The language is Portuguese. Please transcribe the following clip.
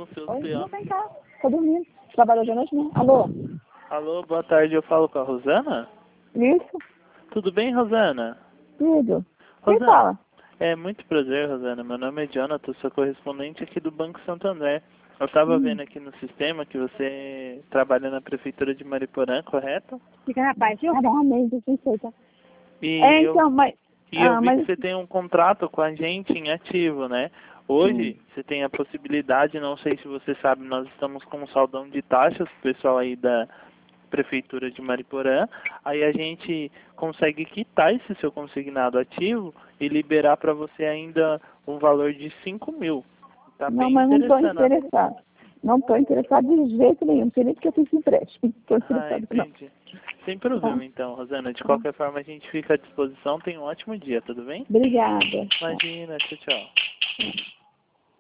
no seu Oi, celular. não vem cá. Tô dormindo. Trabalhou de noite, né? Alô? Alô, boa tarde, eu falo com a Rosana? Isso? Tudo bem, Rosana? Tudo. Quem Rosana, fala? é muito prazer, Rosana. Meu nome é Jonathan, sou correspondente aqui do Banco Santander. Eu estava vendo aqui no sistema que você trabalha na Prefeitura de Mariporã, correto? Fica na paz, viu? Tá bom, amém, quem sei, tá? E É, eu, então, mas... e eu vi que mas... você tem um contrato com a gente em ativo, né? Hoje você tem a possibilidade, não sei se você sabe, nós estamos com um saldão de taxas, pessoal aí da Prefeitura de Mariporã, aí a gente consegue quitar esse seu consignado ativo e liberar para você ainda um valor de 5.000. Tá Não, bem mas não tô interessante. interessado. Não tô interessado de jeito nenhum. Não sei nem porque eu fiz empréstimo. Não tô Ah, interessado, não. entendi. Sem Tá. problema então, Rosana. De qualquer forma, a gente fica à disposição. Tenha um ótimo dia, tudo bem? Obrigada. Imagina, tchau, tchau.